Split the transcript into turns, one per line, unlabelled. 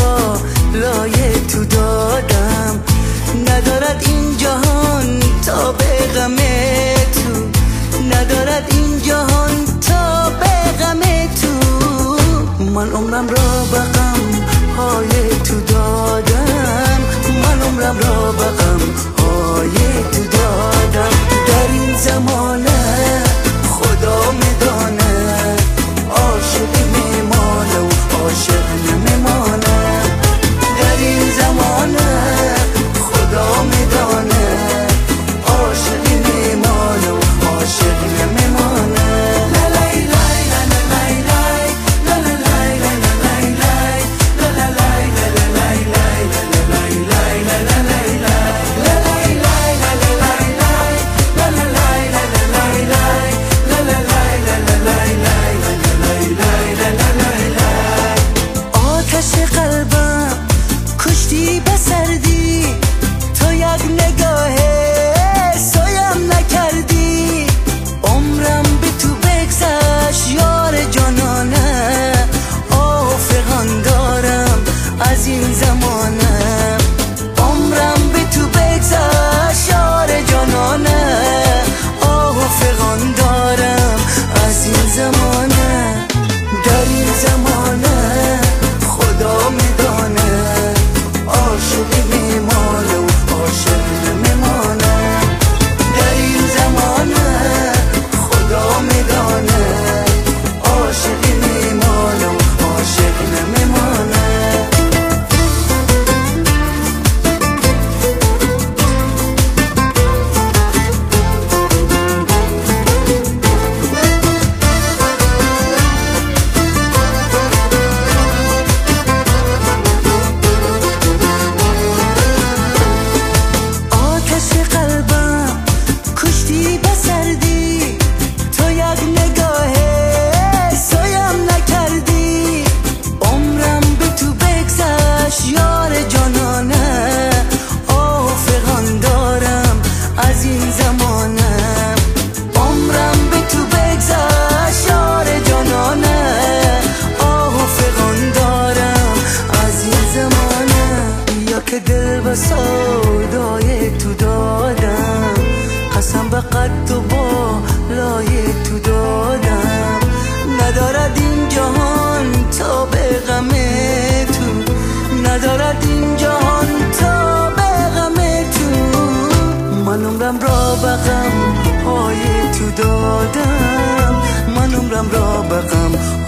با لایه تو دادم. ندارد این جهان تا به غم تو، ندارد این جهان تا به غم تو. من عمرم را به غم های تو دادم، من عمرم را به غم های تو دادم. در این زمانه خدا میدانه عاشق میمانه و عاشق نمیمانه. در این زمانه خدا میدانه عاشق میمانه و عاشق نمیمانه. سودای تو دادم، قسم به قد و با لایه تو دادم. ندارد این جهان تا به غم تو، ندارد این جهان تا به غم تو. من عمرم را به غم های تو دادم، من عمرم را به غم